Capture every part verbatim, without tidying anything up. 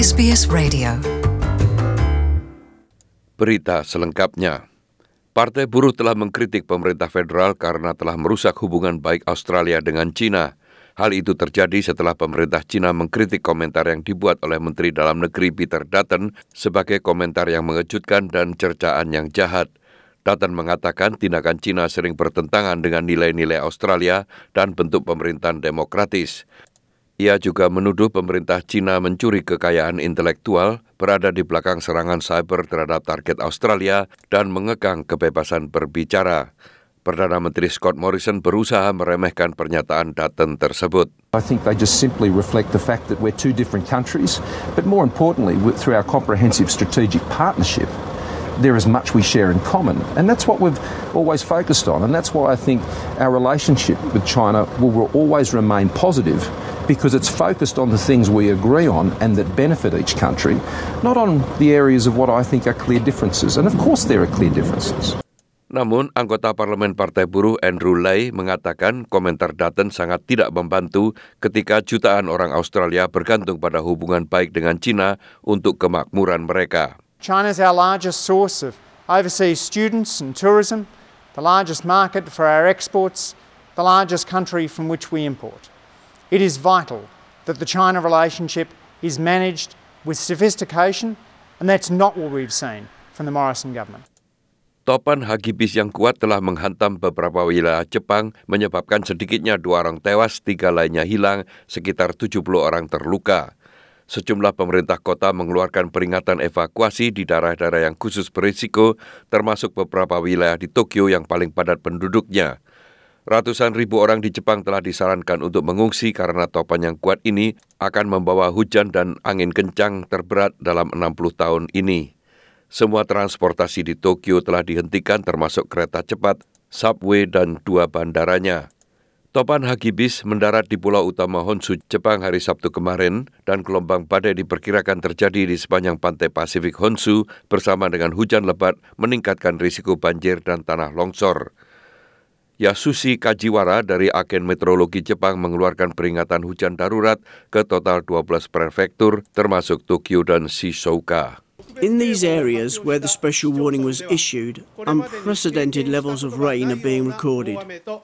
S B S Radio. Berita selengkapnya. Partai Buruh telah mengkritik pemerintah federal karena telah merusak hubungan baik Australia dengan China. Hal itu terjadi setelah pemerintah China mengkritik komentar yang dibuat oleh Menteri Dalam Negeri Peter Dutton sebagai komentar yang mengejutkan dan cercaan yang jahat. Dutton mengatakan tindakan China sering bertentangan dengan nilai-nilai Australia dan bentuk pemerintahan demokratis. Ia juga menuduh pemerintah China mencuri kekayaan intelektual, berada di belakang serangan cyber terhadap target Australia, dan mengekang kebebasan berbicara. Perdana Menteri Scott Morrison berusaha meremehkan pernyataan Dutton tersebut. I think they just simply reflect the fact that we're two different countries, but more importantly, through our comprehensive strategic partnership, there is much we share in common, and that's what we've always focused on, and that's why I think our relationship with China will always remain positive, because it's focused on the things we agree on and that benefit each country, not on the areas of what I think are clear differences, and of course there are clear differences. Namun, anggota Parlemen Partai Buruh Andrew Leigh mengatakan komentar Dutton sangat tidak membantu ketika jutaan orang Australia bergantung pada hubungan baik dengan China untuk kemakmuran mereka. China is our largest source of overseas students and tourism, the largest market for our exports, the largest country from which we import. It is vital that the China relationship is managed with sophistication, and that's not what we've seen from the Morrison government. Topan hagibis yang kuat telah menghantam beberapa wilayah Jepang, menyebabkan sedikitnya dua orang tewas, tiga lainnya hilang, sekitar tujuh puluh orang terluka. Sejumlah pemerintah kota mengeluarkan peringatan evakuasi di daerah-daerah yang khusus berisiko, termasuk beberapa wilayah di Tokyo yang paling padat penduduknya. Ratusan ribu orang di Jepang telah disarankan untuk mengungsi karena topan yang kuat ini akan membawa hujan dan angin kencang terberat dalam enam puluh tahun ini. Semua transportasi di Tokyo telah dihentikan termasuk kereta cepat, subway dan dua bandaranya. Topan hagibis mendarat di pulau utama Honshu, Jepang hari Sabtu kemarin, dan gelombang badai diperkirakan terjadi di sepanjang pantai Pasifik Honshu bersama dengan hujan lebat meningkatkan risiko banjir dan tanah longsor. Yasushi Kajiwara dari Agen Meteorologi Jepang mengeluarkan peringatan hujan darurat ke total dua belas prefektur termasuk Tokyo dan Shizuoka. In these areas where the special warning was issued, unprecedented levels of rain are being recorded.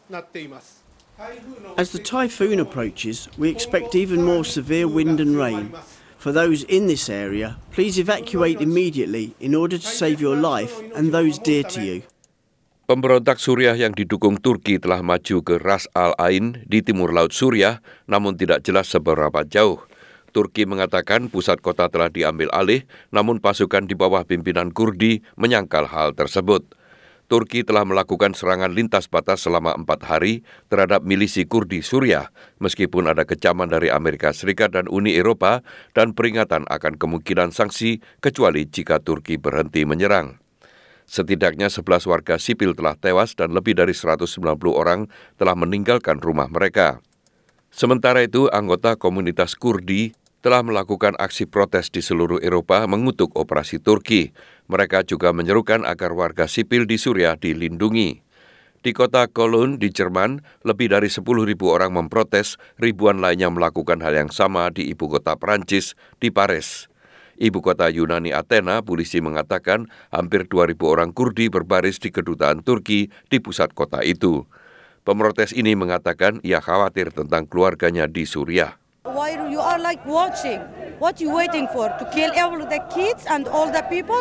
As the typhoon approaches, we expect even more severe wind and rain. For those in this area, please evacuate immediately in order to save your life and those dear to you. Pemberontak Suriah yang didukung Turki telah maju ke Ras Al Ain di timur laut Suriah, namun tidak jelas seberapa jauh. Turki mengatakan pusat kota telah diambil alih, namun pasukan di bawah pimpinan Kurdi menyangkal hal tersebut. Turki telah melakukan serangan lintas batas selama empat hari terhadap milisi Kurdi Suriah, meskipun ada kecaman dari Amerika Serikat dan Uni Eropa dan peringatan akan kemungkinan sanksi kecuali jika Turki berhenti menyerang. Setidaknya sebelas warga sipil telah tewas dan lebih dari seratus sembilan puluh orang telah meninggalkan rumah mereka. Sementara itu, anggota komunitas Kurdi telah melakukan aksi protes di seluruh Eropa mengutuk operasi Turki. Mereka juga menyerukan agar warga sipil di Suriah dilindungi. Di kota Cologne di Jerman, lebih dari sepuluh ribu orang memprotes, ribuan lainnya melakukan hal yang sama di ibu kota Prancis, di Paris. Ibu kota Yunani Athena, polisi mengatakan hampir dua ribu orang Kurdi berbaris di kedutaan Turki di pusat kota itu. Pemrotes ini mengatakan ia khawatir tentang keluarganya di Suriah. Why you are like watching? What you waiting for? To kill all the kids and all the people?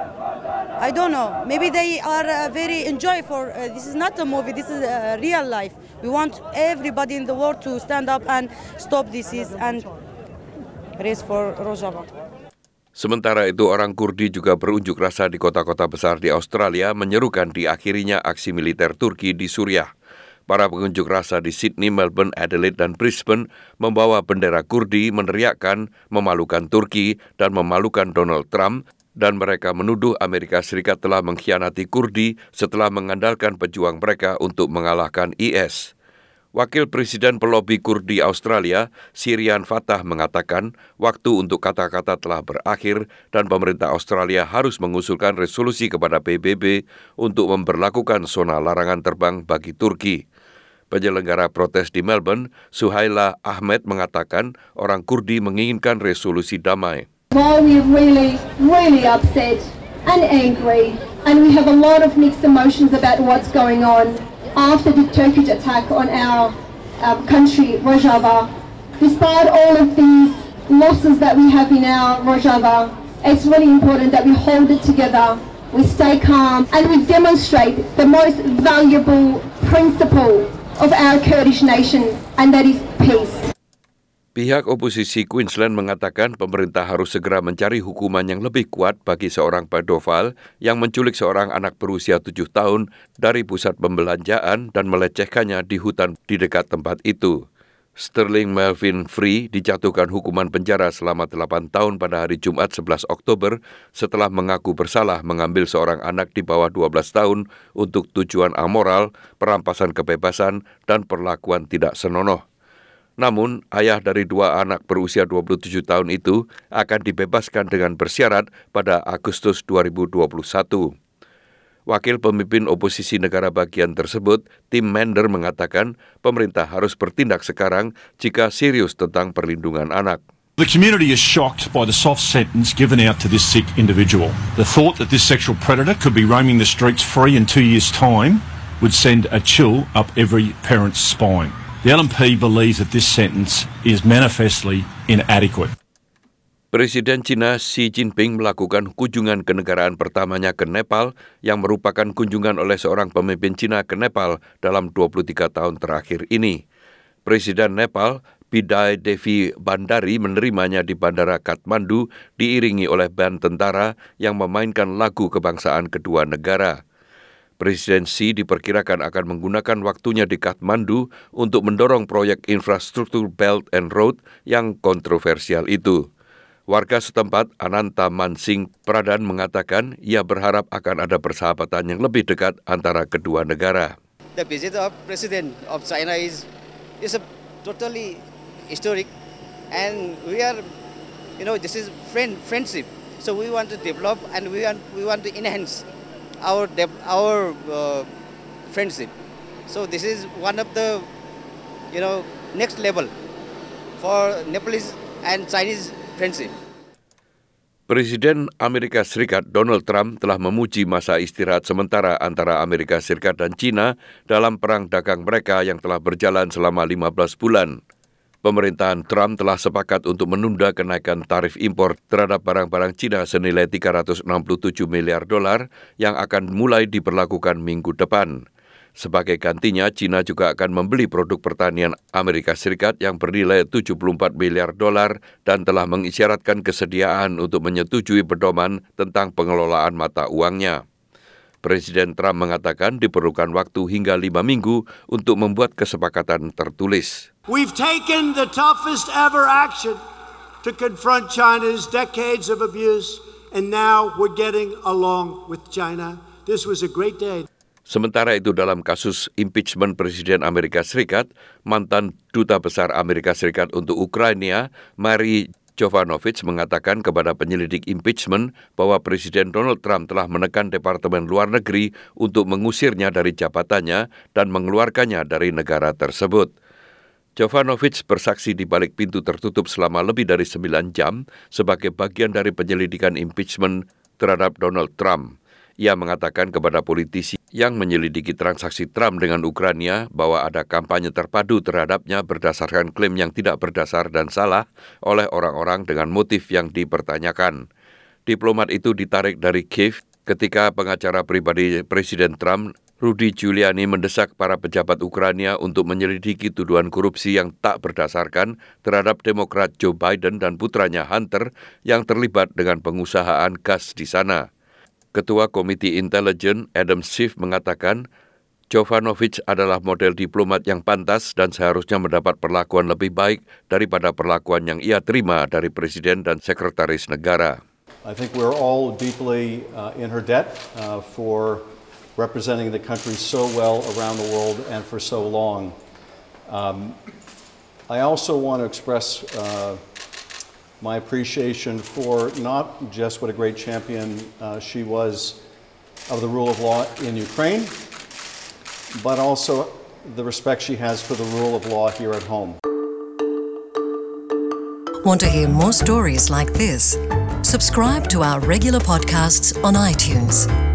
I don't know. Maybe they are uh, very enjoy for uh, this is not a movie. This is uh, real life. We want everybody in the world to stand up and stop this and race for Rojava. Sementara itu, orang Kurdi juga berunjuk rasa di kota-kota besar di Australia menyerukan diakhirinya aksi militer Turki di Suriah. Para pengunjuk rasa di Sydney, Melbourne, Adelaide, dan Brisbane membawa bendera Kurdi meneriakkan memalukan Turki dan memalukan Donald Trump, dan mereka menuduh Amerika Serikat telah mengkhianati Kurdi setelah mengandalkan pejuang mereka untuk mengalahkan I S. Wakil Presiden Pelobi Kurdi Australia, Syrian Fatah, mengatakan waktu untuk kata-kata telah berakhir dan pemerintah Australia harus mengusulkan resolusi kepada P B B untuk memberlakukan zona larangan terbang bagi Turki. Penyelenggara protes di Melbourne, Suhaila Ahmed, mengatakan orang Kurdi menginginkan resolusi damai. While we're really, really upset and angry, and we have a lot of mixed emotions about what's going on after the Turkish attack on our um, country, Rojava, despite all of these losses that we have in our Rojava, it's really important that we hold it together, we stay calm, and we demonstrate the most valuable principle of our Kurdish nation, and that is peace. Pihak oposisi Queensland mengatakan pemerintah harus segera mencari hukuman yang lebih kuat bagi seorang pedofil yang menculik seorang anak berusia tujuh tahun dari pusat pembelanjaan dan melecehkannya di hutan di dekat tempat itu. Sterling Melvin Free dijatuhkan hukuman penjara selama delapan tahun pada hari Jumat sebelas Oktober setelah mengaku bersalah mengambil seorang anak di bawah dua belas tahun untuk tujuan amoral, perampasan kebebasan, dan perlakuan tidak senonoh. Namun, ayah dari dua anak berusia dua puluh tujuh tahun itu akan dibebaskan dengan bersyarat pada Agustus dua ribu dua puluh satu. Wakil pemimpin oposisi negara bagian tersebut, Tim Mander, mengatakan pemerintah harus bertindak sekarang jika serius tentang perlindungan anak. The community is shocked by the soft sentence given out to this sick individual. The thought that this sexual predator could be roaming the streets free in two years' time would send a chill up every parent's spine. The L N P believes that this sentence is manifestly inadequate. Presiden China Xi Jinping melakukan kunjungan kenegaraan pertamanya ke Nepal yang merupakan kunjungan oleh seorang pemimpin China ke Nepal dalam dua puluh tiga tahun terakhir ini. Presiden Nepal, Bidai Devi Bandari, menerimanya di Bandara Kathmandu diiringi oleh band tentara yang memainkan lagu kebangsaan kedua negara. Presiden Xi diperkirakan akan menggunakan waktunya di Kathmandu untuk mendorong proyek infrastruktur Belt and Road yang kontroversial itu. Warga setempat, Ananta Mansing Pradhan, mengatakan ia berharap akan ada persahabatan yang lebih dekat antara kedua negara. The visit of President of China is is a totally historic, and we are, you know, this is friend friendship. So we want to develop and we want we want to enhance our our uh, friendship. So this is one of the, you know, next level for Nepalese and Chinese friendship. Presiden Amerika Serikat Donald Trump telah memuji masa istirahat sementara antara Amerika Serikat dan China dalam perang dagang mereka yang telah berjalan selama lima belas bulan. Pemerintahan Trump telah sepakat untuk menunda kenaikan tarif impor terhadap barang-barang China senilai tiga ratus enam puluh tujuh miliar dolar yang akan mulai diberlakukan minggu depan. Sebagai gantinya, China juga akan membeli produk pertanian Amerika Serikat yang bernilai tujuh puluh empat miliar dolar dan telah mengisyaratkan kesediaan untuk menyetujui pedoman tentang pengelolaan mata uangnya. Presiden Trump mengatakan diperlukan waktu hingga lima minggu untuk membuat kesepakatan tertulis. We've taken the toughest ever action to confront China's decades of abuse, and now we're getting along with China. This was a great day. Sementara itu, dalam kasus impeachment Presiden Amerika Serikat, mantan Duta Besar Amerika Serikat untuk Ukraina, Marie Jovanovic, mengatakan kepada penyelidik impeachment bahwa Presiden Donald Trump telah menekan Departemen Luar Negeri untuk mengusirnya dari jabatannya dan mengeluarkannya dari negara tersebut. Jovanovic bersaksi di balik pintu tertutup selama lebih dari sembilan jam sebagai bagian dari penyelidikan impeachment terhadap Donald Trump. Ia mengatakan kepada politisi yang menyelidiki transaksi Trump dengan Ukraina bahwa ada kampanye terpadu terhadapnya berdasarkan klaim yang tidak berdasar dan salah oleh orang-orang dengan motif yang dipertanyakan. Diplomat itu ditarik dari Kiev ketika pengacara pribadi Presiden Trump, Rudy Giuliani, mendesak para pejabat Ukraina untuk menyelidiki tuduhan korupsi yang tak berdasarkan terhadap Demokrat Joe Biden dan putranya Hunter yang terlibat dengan pengusahaan gas di sana. Ketua Komite Intelijen Adam Schiff mengatakan Jovanovic adalah model diplomat yang pantas dan seharusnya mendapat perlakuan lebih baik daripada perlakuan yang ia terima dari Presiden dan Sekretaris Negara. I think we're all deeply uh, in her debt uh, for representing the country so well around the world and for so long. Um, I also want to express uh, my appreciation for not just what a great champion uh, she was of the rule of law in Ukraine, but also the respect she has for the rule of law here at home. Want to hear more stories like this? Subscribe to our regular podcasts on iTunes.